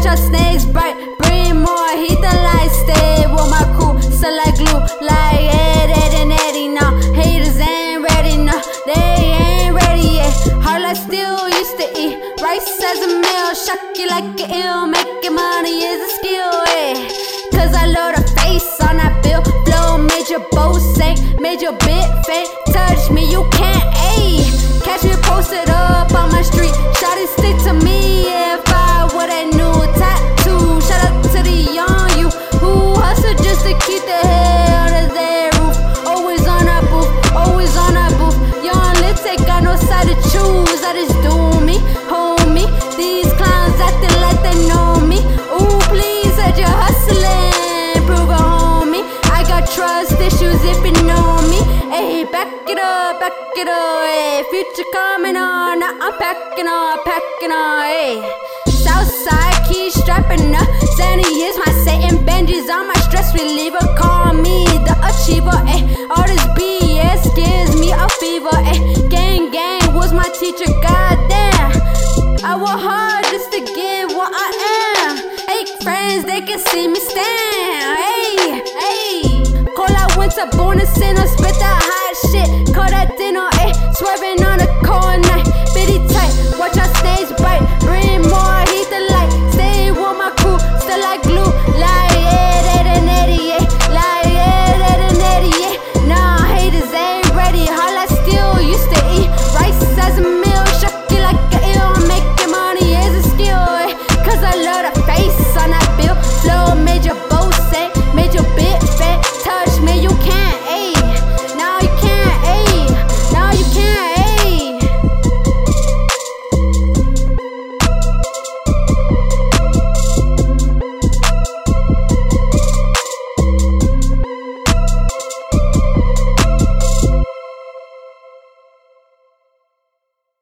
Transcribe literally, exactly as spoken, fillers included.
trust snakes bright, bring more heat than light. Stay with my crew, still like glue, like Ed, Ed and Eddie. Now haters ain't ready, now they ain't ready yet. Hard like steel, used to eat rice as a meal. Shock you like an ill, making money is a skill, eh? Cause I load a face on that bill. Flow made your bow sink, made your bit fake. Touch me, you can't, ayy. Catch me posted up on my street. Shawty stick to me if I would a new tattoo. Shout out to the young you who hustle just to keep the head out of their roof. Always on that booth, always on that booth. Young lit, ain't got no side to choose. I just do me, homie. These clowns acting like they know me. Ooh, please, said you're hustling, prove it, homie. I got trust issues if you know me. Ayy, back it up, back it up, ayy. Future coming on, now I'm packing on, packing on, ayy. Southside, keys strapping up. Sandy is my Satan, Benji's on my stress reliever. Call me the achiever, ayy. All this B S gives me a fever, ayy. Gang, gang was my teacher, goddamn. I work hard just to get what I am. Hey, friends, they can see me stand, ayy, ayy. Call out winter bonus in or spit that hot shit. Call that dinner.